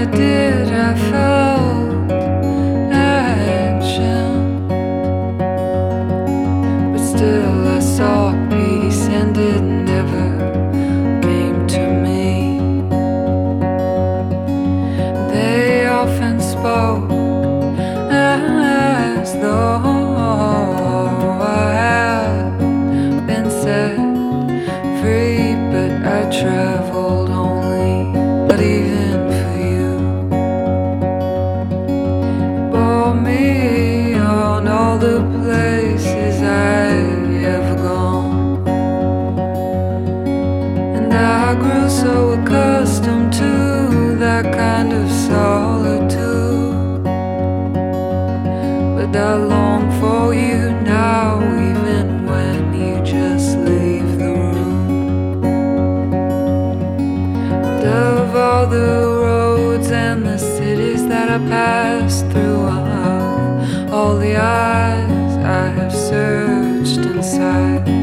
did, I felt action, but still I sought peace, and it never came to me. They often spoke as though I had been set free, but I traveled only, but even for you, bore me on all the places I have gone, and I grew so accustomed to that kind of solitude, but I long for you now, even when you just leave the room. And of all the roads and the cities that I passed through, of all the eyes I have searched inside,